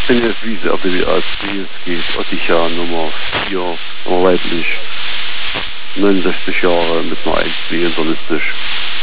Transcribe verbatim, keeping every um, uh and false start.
bin jetzt wie sie R T W A C, es geht Otticha Nummer vier, aber weiblich, neunundsechzig Jahre mit einer eins B internistisch.